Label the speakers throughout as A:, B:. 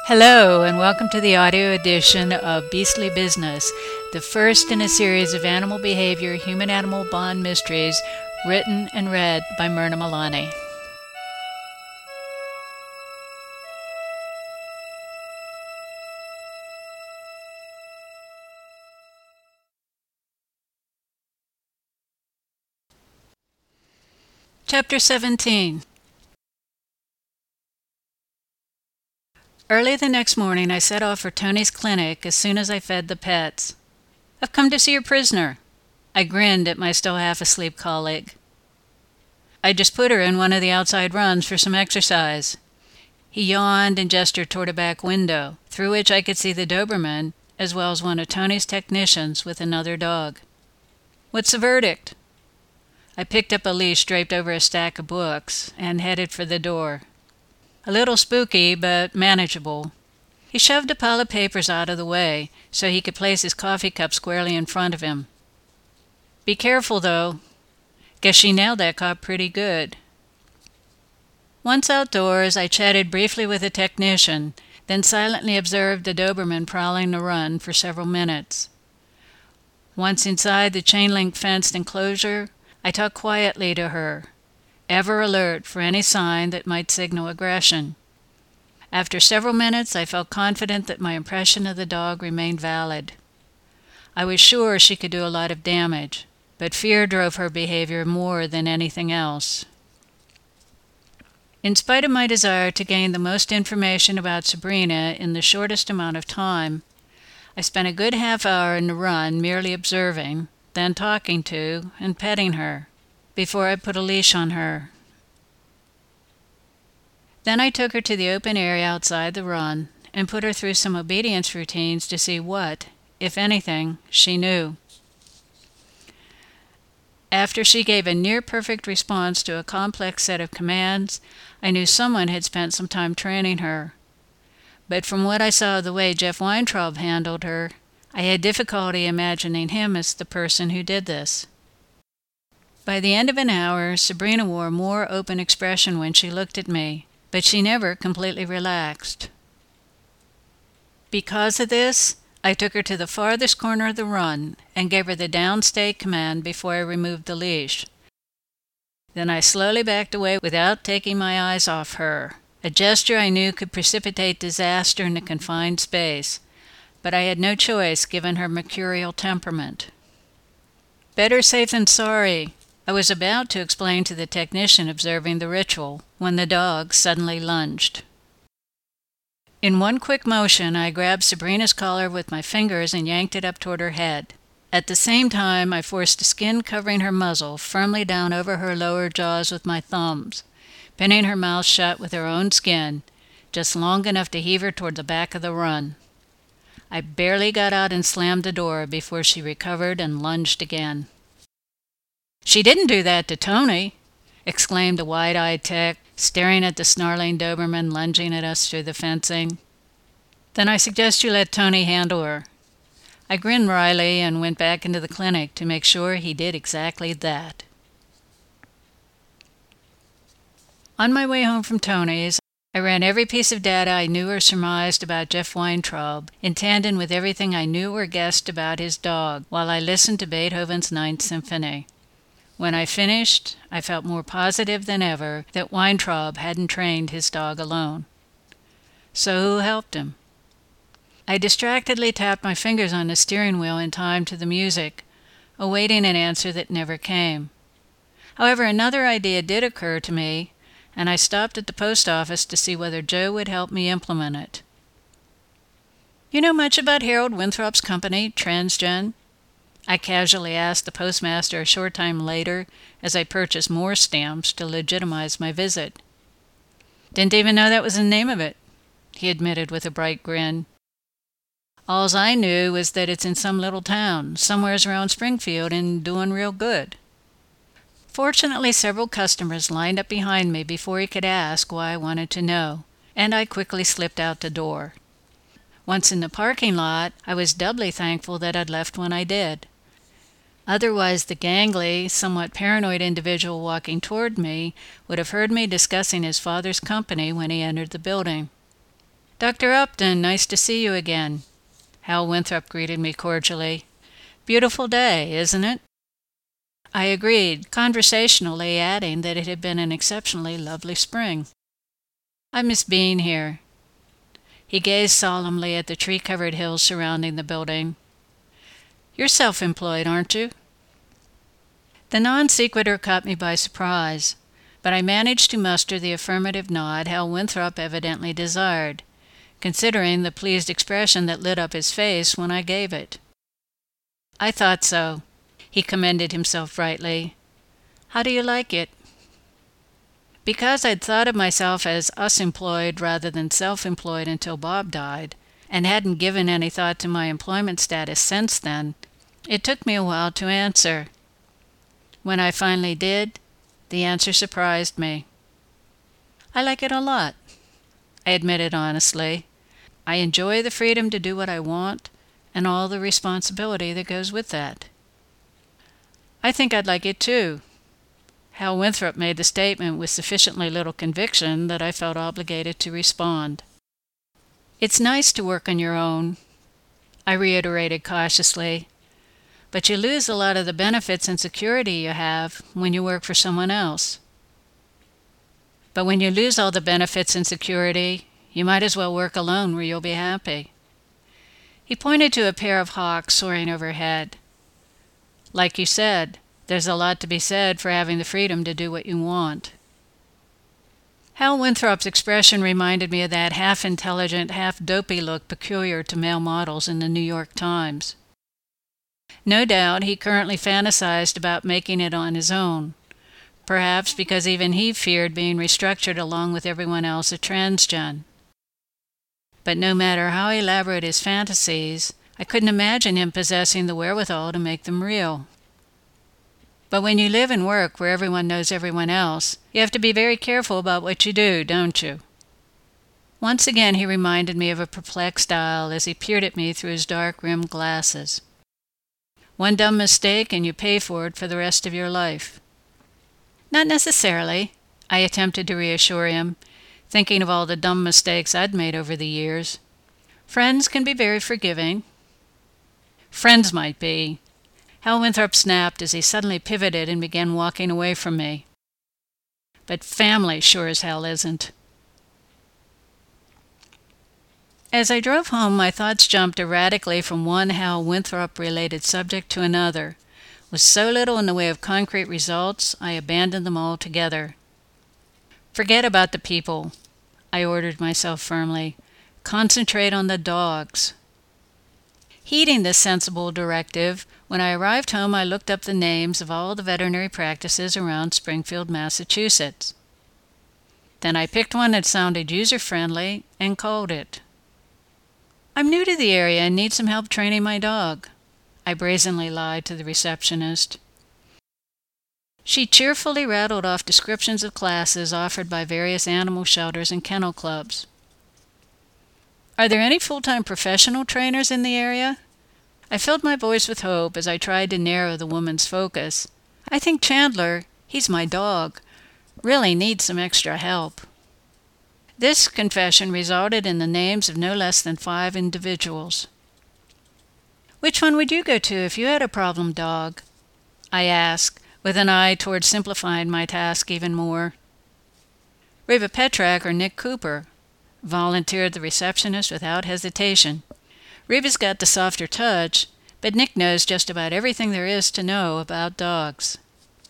A: Hello, and welcome to the audio edition of Beastly Business, the first in a series of animal behavior, human-animal bond mysteries, written and read by Myrna Milani. Chapter 17. Early the next morning, I set off for Tony's clinic as soon as I fed the pets. "I've come to see your prisoner." I grinned at my still half-asleep colleague. "I just put her in one of the outside runs for some exercise." He yawned and gestured toward a back window, through which I could see the Doberman, as well as one of Tony's technicians with another dog. "What's the verdict?" I picked up a leash draped over a stack of books and headed for the door. "A little spooky, but manageable." He shoved a pile of papers out of the way so he could place his coffee cup squarely in front of him. "Be careful, though. Guess she nailed that cop pretty good." Once outdoors, I chatted briefly with a technician, then silently observed the Doberman prowling the run for several minutes. Once inside the chain-link fenced enclosure, I talked quietly to her, ever alert for any sign that might signal aggression. After several minutes, I felt confident that my impression of the dog remained valid. I was sure she could do a lot of damage, but fear drove her behavior more than anything else. In spite of my desire to gain the most information about Sabrina in the shortest amount of time, I spent a good half hour in the run merely observing, then talking to and petting her, before I put a leash on her. Then I took her to the open area outside the run and put her through some obedience routines to see what, if anything, she knew. After she gave a near-perfect response to a complex set of commands, I knew someone had spent some time training her. But from what I saw of the way Jeff Weintraub handled her, I had difficulty imagining him as the person who did this. By the end of an hour, Sabrina wore a more open expression when she looked at me, but she never completely relaxed. Because of this, I took her to the farthest corner of the run and gave her the downstay command before I removed the leash. Then I slowly backed away without taking my eyes off her, a gesture I knew could precipitate disaster in a confined space, but I had no choice given her mercurial temperament. "Better safe than sorry," I was about to explain to the technician observing the ritual when the dog suddenly lunged. In one quick motion, I grabbed Sabrina's collar with my fingers and yanked it up toward her head. At the same time, I forced the skin covering her muzzle firmly down over her lower jaws with my thumbs, pinning her mouth shut with her own skin, just long enough to heave her toward the back of the run. I barely got out and slammed the door before she recovered and lunged again. "She didn't do that to Tony," exclaimed the wide-eyed tech, staring at the snarling Doberman lunging at us through the fencing. "Then I suggest you let Tony handle her." I grinned wryly and went back into the clinic to make sure he did exactly that. On my way home from Tony's, I ran every piece of data I knew or surmised about Jeff Weintraub, in tandem with everything I knew or guessed about his dog, while I listened to Beethoven's Ninth Symphony. When I finished, I felt more positive than ever that Weintraub hadn't trained his dog alone. So who helped him? I distractedly tapped my fingers on the steering wheel in time to the music, awaiting an answer that never came. However, another idea did occur to me, and I stopped at the post office to see whether Joe would help me implement it. "You know much about Harold Winthrop's company, Transgen?" I casually asked the postmaster a short time later as I purchased more stamps to legitimize my visit. "Didn't even know that was the name of it," he admitted with a bright grin. "Alls I knew was that it's in some little town, somewheres around Springfield, and doing real good." Fortunately, several customers lined up behind me before he could ask why I wanted to know, and I quickly slipped out the door. Once in the parking lot, I was doubly thankful that I'd left when I did. Otherwise, the gangly, somewhat paranoid individual walking toward me would have heard me discussing his father's company when he entered the building. "Dr. Upton, nice to see you again." Hal Winthrop greeted me cordially. "Beautiful day, isn't it?" I agreed, conversationally adding that it had been an exceptionally lovely spring. "I miss being here." He gazed solemnly at the tree-covered hills surrounding the building. "You're self-employed, aren't you?" The non-sequitur caught me by surprise, but I managed to muster the affirmative nod Hal Winthrop evidently desired, considering the pleased expression that lit up his face when I gave it. "I thought so." He commended himself brightly. "How do you like it?" Because I'd thought of myself as us-employed rather than self-employed until Bob died, and hadn't given any thought to my employment status since then, it took me a while to answer. When I finally did, the answer surprised me. "I like it a lot," I admitted honestly. "I enjoy the freedom to do what I want and all the responsibility that goes with that." "I think I'd like it too." Hal Winthrop made the statement with sufficiently little conviction that I felt obligated to respond. "It's nice to work on your own," I reiterated cautiously, "but you lose a lot of the benefits and security you have when you work for someone else." "But when you lose all the benefits and security, you might as well work alone where you'll be happy." He pointed to a pair of hawks soaring overhead. "Like you said, there's a lot to be said for having the freedom to do what you want." Hal Winthrop's expression reminded me of that half-intelligent, half-dopey look peculiar to male models in the New York Times. No doubt he currently fantasized about making it on his own, perhaps because even he feared being restructured along with everyone else at Transgen. But no matter how elaborate his fantasies, I couldn't imagine him possessing the wherewithal to make them real. But when you live and work where everyone knows everyone else, you have to be very careful about what you do, don't you? Once again he reminded me of a perplexed owl as he peered at me through his dark-rimmed glasses. One dumb mistake and you pay for it for the rest of your life. "Not necessarily," I attempted to reassure him, thinking of all the dumb mistakes I'd made over the years. "Friends can be very forgiving." "Friends might be." Hal Winthrop snapped as he suddenly pivoted and began walking away from me. "But family sure as hell isn't." As I drove home, my thoughts jumped erratically from one Hal Winthrop-related subject to another. With so little in the way of concrete results, I abandoned them altogether. "Forget about the people," I ordered myself firmly. "Concentrate on the dogs." Heeding this sensible directive, when I arrived home I looked up the names of all the veterinary practices around Springfield, Massachusetts. Then I picked one that sounded user-friendly and called it. "I'm new to the area and need some help training my dog," I brazenly lied to the receptionist. She cheerfully rattled off descriptions of classes offered by various animal shelters and kennel clubs. "Are there any full-time professional trainers in the area?" I filled my voice with hope as I tried to narrow the woman's focus. "I think Chandler, he's my dog, really needs some extra help." This confession resulted in the names of no less than 5 individuals. "Which one would you go to if you had a problem dog?" I asked, with an eye toward simplifying my task even more. "Reva Petrak or Nick Cooper," volunteered the receptionist without hesitation. "Reva's got the softer touch, but Nick knows just about everything there is to know about dogs."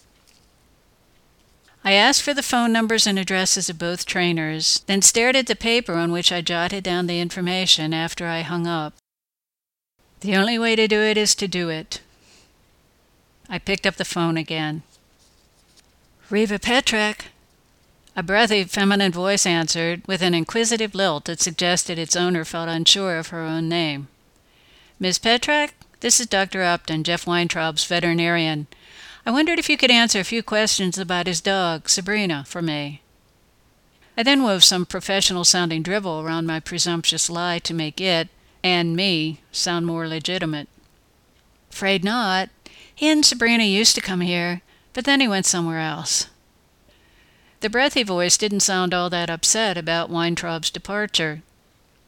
A: I asked for the phone numbers and addresses of both trainers, then stared at the paper on which I jotted down the information after I hung up. The only way to do it is to do it. I picked up the phone again. "Reva Petrak," a breathy feminine voice answered, with an inquisitive lilt that suggested its owner felt unsure of her own name. "Ms. Petrak, this is Dr. Upton, Jeff Weintraub's veterinarian. I wondered if you could answer a few questions about his dog, Sabrina, for me." I then wove some professional-sounding drivel around my presumptuous lie to make it, and me, sound more legitimate. "Afraid not. He and Sabrina used to come here, but then he went somewhere else." The breathy voice didn't sound all that upset about Weintraub's departure.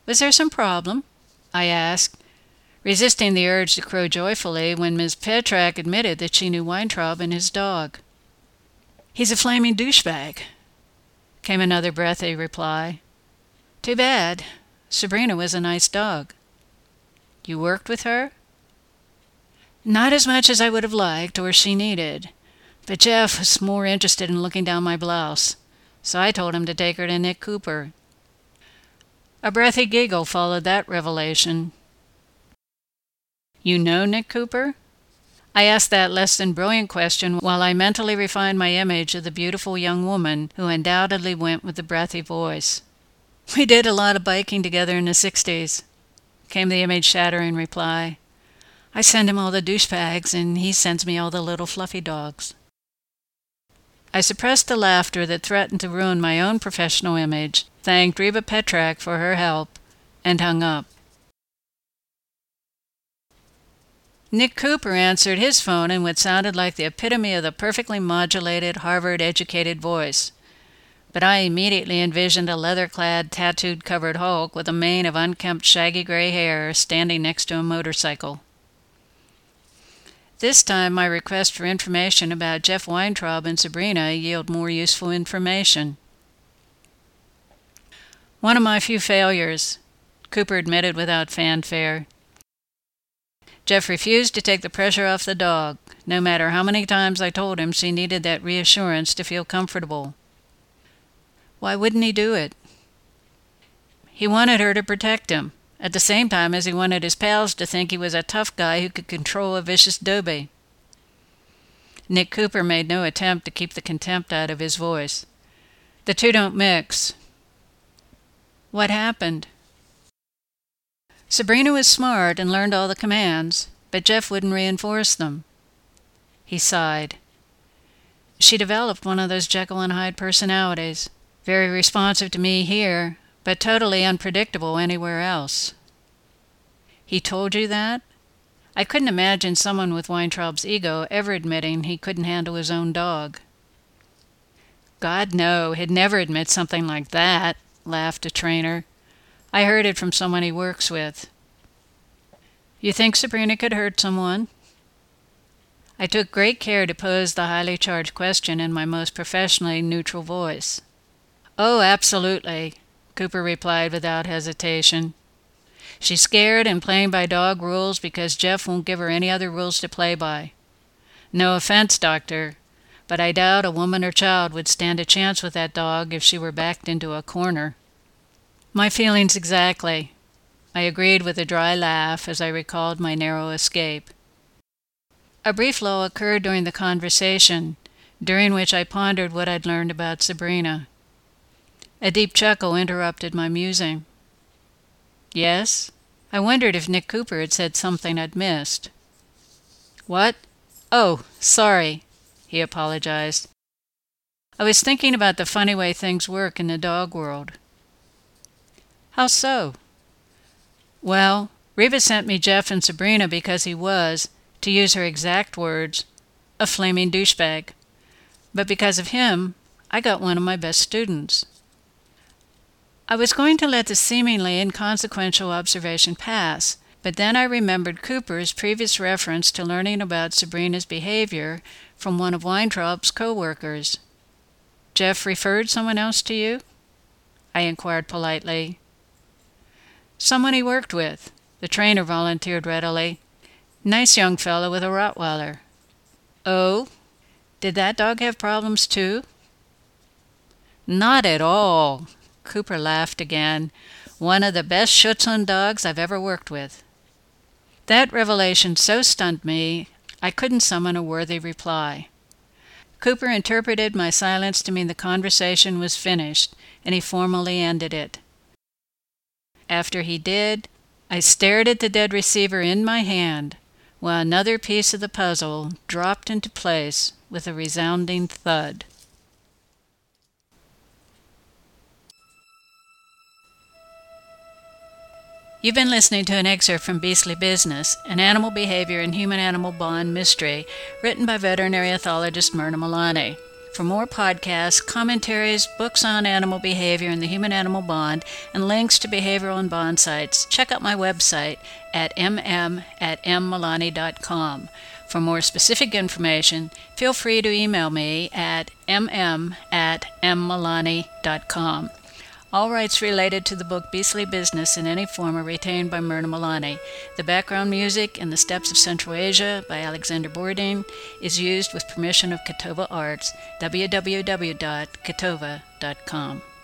A: Was there some problem? I asked, resisting the urge to crow joyfully when Miss Petrak admitted that she knew Weintraub and his dog. "He's a flaming douchebag," came another breathy reply. "Too bad. Sabrina was a nice dog." "You worked with her?" "Not as much as I would have liked or she needed, but Jeff was more interested in looking down my blouse, so I told him to take her to Nick Cooper." A breathy giggle followed that revelation. "You know Nick Cooper?" I asked that less than brilliant question while I mentally refined my image of the beautiful young woman who undoubtedly went with the breathy voice. "We did a lot of biking together in the 60s, came the image-shattering reply. "I send him all the douchebags, and he sends me all the little fluffy dogs." I suppressed the laughter that threatened to ruin my own professional image, thanked Reba Petrak for her help, and hung up. Nick Cooper answered his phone in what sounded like the epitome of the perfectly modulated, Harvard-educated voice. But I immediately envisioned a leather-clad, tattooed-covered Hulk with a mane of unkempt, shaggy gray hair standing next to a motorcycle. This time my request for information about Jeff Weintraub and Sabrina yielded more useful information. "One of my few failures," Cooper admitted without fanfare. "Jeff refused to take the pressure off the dog, no matter how many times I told him she needed that reassurance to feel comfortable." "Why wouldn't he do it?" "He wanted her to protect him, at the same time as he wanted his pals to think he was a tough guy who could control a vicious dobe." Nick Cooper made no attempt to keep the contempt out of his voice. "The two don't mix." "What happened?" "Sabrina was smart and learned all the commands, but Jeff wouldn't reinforce them." He sighed. "She developed one of those Jekyll and Hyde personalities, very responsive to me here, but totally unpredictable anywhere else." "He told you that?" I couldn't imagine someone with Weintraub's ego ever admitting he couldn't handle his own dog. "God, no, he'd never admit something like that," laughed the trainer. "I heard it from someone he works with." "You think Sabrina could hurt someone?" I took great care to pose the highly charged question in my most professionally neutral voice. "Oh, absolutely," Cooper replied without hesitation. "She's scared and playing by dog rules because Jeff won't give her any other rules to play by. No offense, Doctor, but I doubt a woman or child would stand a chance with that dog if she were backed into a corner." "My feelings exactly," I agreed with a dry laugh as I recalled my narrow escape. A brief lull occurred during the conversation, during which I pondered what I'd learned about Sabrina. A deep chuckle interrupted my musing. "Yes?" I wondered if Nick Cooper had said something I'd missed. "What? Oh, sorry," he apologized. "I was thinking about the funny way things work in the dog world." "How so?" "Well, Reba sent me Jeff and Sabrina because he was, to use her exact words, a flaming douchebag. But because of him, I got one of my best students." I was going to let the seemingly inconsequential observation pass, but then I remembered Cooper's previous reference to learning about Sabrina's behavior from one of Weintraub's co-workers. "Jeff referred someone else to you?" I inquired politely. "Someone he worked with," the trainer volunteered readily. "Nice young fellow with a Rottweiler." "Oh? Did that dog have problems too?" "Not at all." Cooper laughed again. "One of the best Schutzhund dogs I've ever worked with." That revelation so stunned me, I couldn't summon a worthy reply. Cooper interpreted my silence to mean the conversation was finished, and he formally ended it. After he did, I stared at the dead receiver in my hand, while another piece of the puzzle dropped into place with a resounding thud. You've been listening to an excerpt from Beastly Business, an animal behavior and human-animal bond mystery, written by veterinary ethologist Myrna Milani. For more podcasts, commentaries, books on animal behavior and the human-animal bond, and links to behavioral and bond sites, check out my website at mm@mmilani.com. For more specific information, feel free to email me at mm@mmilani.com. All rights related to the book Beastly Business in any form are retained by Myrna Milani. The background music in The Steppes of Central Asia by Alexander Bourdin is used with permission of Kitova Arts, www.kitova.com.